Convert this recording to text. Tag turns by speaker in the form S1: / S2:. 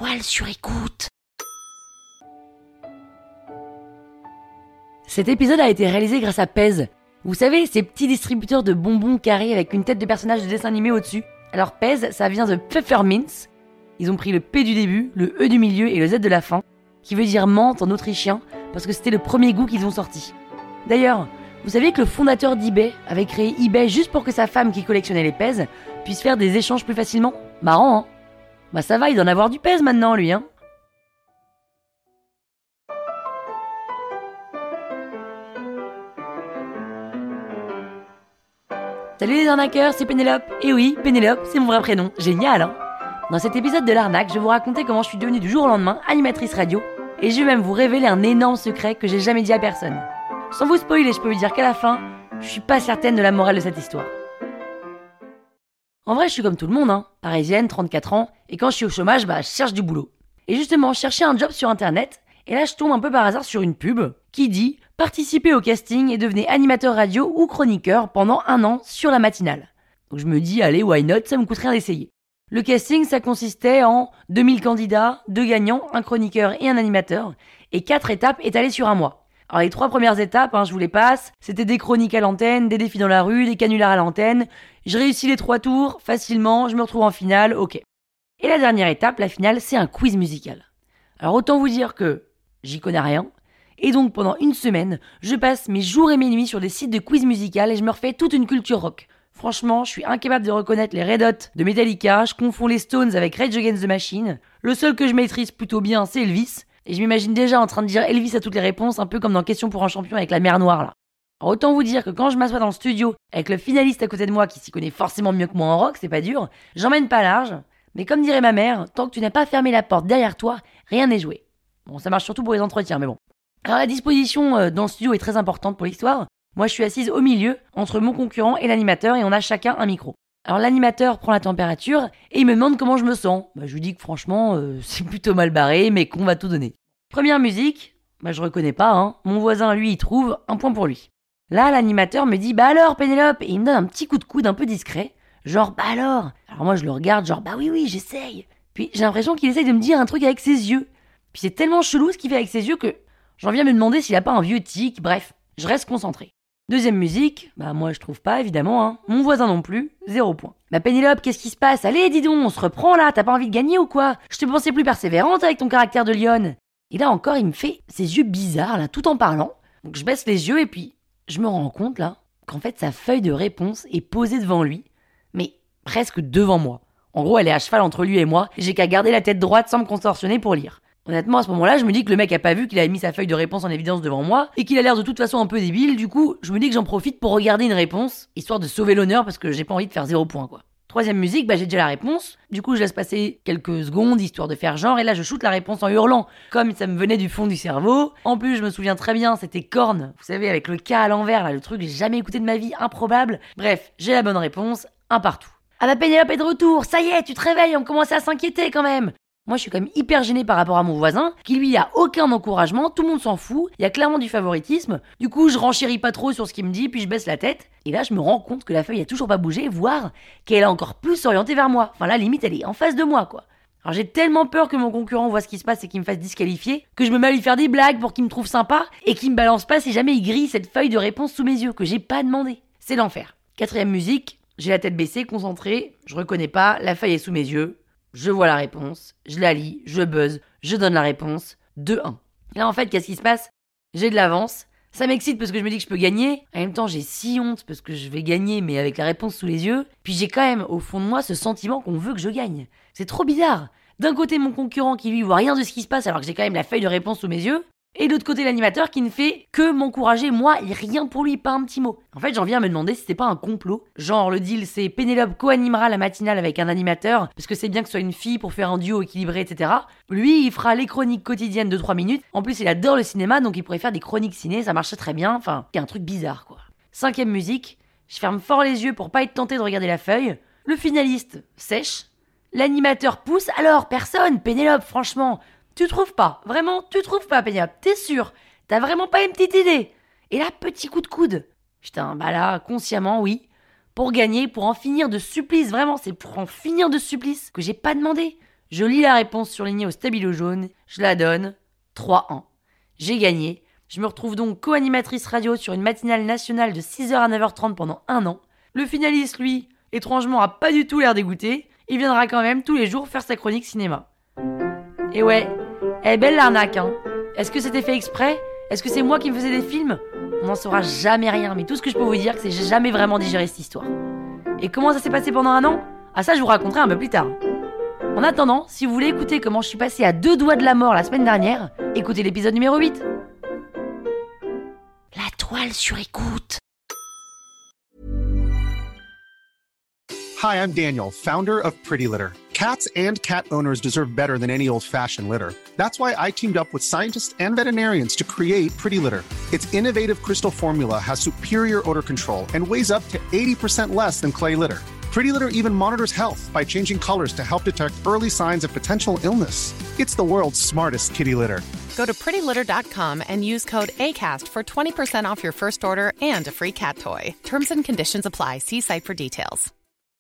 S1: Poil sur écoute. Cet épisode a été réalisé grâce à Pez. Vous savez, ces petits distributeurs de bonbons carrés avec une tête de personnage de dessin animé au-dessus. Alors Pez, ça vient de Pfefferminz. Ils ont pris le P du début, le E du milieu et le Z de la fin, qui veut dire menthe en autrichien, parce que c'était le premier goût qu'ils ont sorti. D'ailleurs, vous saviez que le fondateur d'eBay avait créé eBay juste pour que sa femme qui collectionnait les Pez puisse faire des échanges plus facilement? Marrant, hein? Bah ça va, il doit en avoir du Pez maintenant, lui, hein? Salut les arnaqueurs, c'est Pénélope. Et oui, Pénélope, c'est mon vrai prénom. Génial, hein? Dans cet épisode de l'arnaque, je vais vous raconter comment je suis devenue du jour au lendemain animatrice radio, et je vais même vous révéler un énorme secret que j'ai jamais dit à personne. Sans vous spoiler, je peux vous dire qu'à la fin, je suis pas certaine de la morale de cette histoire. En vrai, je suis comme tout le monde, hein, parisienne, 34 ans, et quand je suis au chômage, je cherche du boulot. Et justement, je cherchais un job sur internet, et là je tombe un peu par hasard sur une pub qui dit « Participez au casting et devenez animateur radio ou chroniqueur pendant 1 an sur la matinale ». Donc je me dis « Allez, why not, ça me coûte rien d'essayer ». Le casting, ça consistait en 2000 candidats, 2 gagnants, un chroniqueur et un animateur, et 4 étapes étalées sur 1 mois. Alors les 3 premières étapes, je vous les passe, c'était des chroniques à l'antenne, des défis dans la rue, des canulars à l'antenne. Je réussis les 3 tours, facilement, je me retrouve en finale, ok. Et la dernière étape, la finale, c'est un quiz musical. Alors autant vous dire que j'y connais rien, et donc pendant 1 semaine, je passe mes jours et mes nuits sur des sites de quiz musical et je me refais toute une culture rock. Franchement, je suis incapable de reconnaître les Red Hot de Metallica, je confonds les Stones avec Rage Against the Machine. Le seul que je maîtrise plutôt bien, c'est Elvis. Et je m'imagine déjà en train de dire Elvis à toutes les réponses, un peu comme dans Question pour un champion avec la mer Noire là. Alors autant vous dire que quand je m'assois dans le studio avec le finaliste à côté de moi qui s'y connaît forcément mieux que moi en rock, c'est pas dur, j'emmène pas large. Mais comme dirait ma mère, tant que tu n'as pas fermé la porte derrière toi, rien n'est joué. Bon, ça marche surtout pour les entretiens, mais bon. Alors la disposition dans le studio est très importante pour l'histoire. Moi je suis assise au milieu, entre mon concurrent et l'animateur, et on a chacun un micro. Alors l'animateur prend la température et il me demande comment je me sens. Je lui dis que franchement, c'est plutôt mal barré, mais qu'on va tout donner. Première musique, je reconnais pas, hein. Mon voisin, lui, il trouve, 1 point pour lui. Là, l'animateur me dit, alors Pénélope, et il me donne un petit coup de coude un peu discret. Genre, alors? Alors moi je le regarde, genre, oui, j'essaye. Puis j'ai l'impression qu'il essaye de me dire un truc avec ses yeux. Puis c'est tellement chelou ce qu'il fait avec ses yeux que j'en viens à me demander s'il a pas un vieux tic, bref, je reste concentré. Deuxième musique, moi je trouve pas évidemment, hein. Mon voisin non plus, 0 point. Pénélope, qu'est-ce qui se passe? Allez, dis donc, on se reprend là, t'as pas envie de gagner ou quoi? Je te pensais plus persévérante avec ton caractère de lionne. Et là encore, il me fait ses yeux bizarres là, tout en parlant. Donc je baisse les yeux et puis je me rends compte là qu'en fait sa feuille de réponse est posée devant lui, mais presque devant moi. En gros, elle est à cheval entre lui et moi, et j'ai qu'à garder la tête droite sans me contorsionner pour lire. Honnêtement, à ce moment-là, je me dis que le mec a pas vu qu'il avait mis sa feuille de réponse en évidence devant moi et qu'il a l'air de toute façon un peu débile. Du coup, je me dis que j'en profite pour regarder une réponse, histoire de sauver l'honneur parce que j'ai pas envie de faire 0 point quoi. Troisième musique, j'ai déjà la réponse. Du coup, je laisse passer quelques secondes histoire de faire genre et là je shoot la réponse en hurlant, comme ça me venait du fond du cerveau. En plus, je me souviens très bien, c'était Korn, vous savez, avec le K à l'envers, là, le truc que j'ai jamais écouté de ma vie, improbable. Bref, j'ai la bonne réponse, 1 partout. Pénélope est de retour, ça y est, tu te réveilles, on commence à s'inquiéter quand même. Moi, je suis quand même hyper gênée par rapport à mon voisin, qui lui a aucun encouragement, tout le monde s'en fout, il y a clairement du favoritisme. Du coup, je renchéris pas trop sur ce qu'il me dit, puis je baisse la tête. Et là, je me rends compte que la feuille a toujours pas bougé, voire qu'elle est encore plus orientée vers moi. Enfin là, limite, elle est en face de moi, quoi. Alors j'ai tellement peur que mon concurrent voit ce qui se passe et qu'il me fasse disqualifier, que je me mets à lui faire des blagues pour qu'il me trouve sympa, et qu'il me balance pas si jamais il grille cette feuille de réponse sous mes yeux, que j'ai pas demandé. C'est l'enfer. Quatrième musique, j'ai la tête baissée, concentrée, je reconnais pas, la feuille est sous mes yeux. Je vois la réponse, je la lis, je buzz, je donne la réponse, 2-1. Là en fait, qu'est-ce qui se passe? J'ai de l'avance, ça m'excite parce que je me dis que je peux gagner, en même temps j'ai si honte parce que je vais gagner mais avec la réponse sous les yeux, puis j'ai quand même au fond de moi ce sentiment qu'on veut que je gagne. C'est trop bizarre. D'un côté mon concurrent qui lui voit rien de ce qui se passe alors que j'ai quand même la feuille de réponse sous mes yeux, et de l'autre côté l'animateur qui ne fait que m'encourager moi et rien pour lui, pas un petit mot. En fait j'en viens à me demander si c'est pas un complot. Genre le deal c'est Pénélope co-animera la matinale avec un animateur, parce que c'est bien que ce soit une fille pour faire un duo équilibré, etc. Lui il fera les chroniques quotidiennes de 3 minutes. En plus il adore le cinéma donc il pourrait faire des chroniques ciné, ça marcherait très bien. Enfin, il y a un truc bizarre quoi. 5ème musique, je ferme fort les yeux pour pas être tenté de regarder la feuille. Le finaliste sèche. L'animateur pousse. Alors personne, Pénélope franchement. Tu trouves pas? Vraiment, tu trouves pas, Pénélope? T'es sûr? T'as vraiment pas une petite idée? Et là, petit coup de coude. Putain, là, consciemment, oui. Pour gagner, pour en finir de supplice, vraiment, c'est pour en finir de supplice que j'ai pas demandé. Je lis la réponse surlignée au stabilo jaune, je la donne, 3-1. J'ai gagné. Je me retrouve donc co-animatrice radio sur une matinale nationale de 6h à 9h30 pendant 1 an. Le finaliste, lui, étrangement, a pas du tout l'air dégoûté. Il viendra quand même tous les jours faire sa chronique cinéma. Et ouais, elle est belle l'arnaque, hein. Est-ce que c'était fait exprès ? Est-ce que c'est moi qui me faisais des films ? On n'en saura jamais rien, mais tout ce que je peux vous dire, c'est que j'ai jamais vraiment digéré cette histoire. Et comment ça s'est passé pendant 1 an ? Ah ça, je vous raconterai un peu plus tard. En attendant, si vous voulez écouter comment je suis passé à 2 doigts de la mort la semaine dernière, écoutez l'épisode numéro 8. La toile sur écoute.
S2: Hi, I'm Daniel, founder of Pretty Litter. Cats and cat owners deserve better than any old-fashioned litter. That's why I teamed up with scientists and veterinarians to create Pretty Litter. Its innovative crystal formula has superior odor control and weighs up to 80% less than clay litter. Pretty Litter even monitors health by changing colors to help detect early signs of potential illness. It's the world's smartest kitty litter.
S3: Go to prettylitter.com and use code ACAST for 20% off your first order and a free cat toy. Terms and conditions apply. See site for details.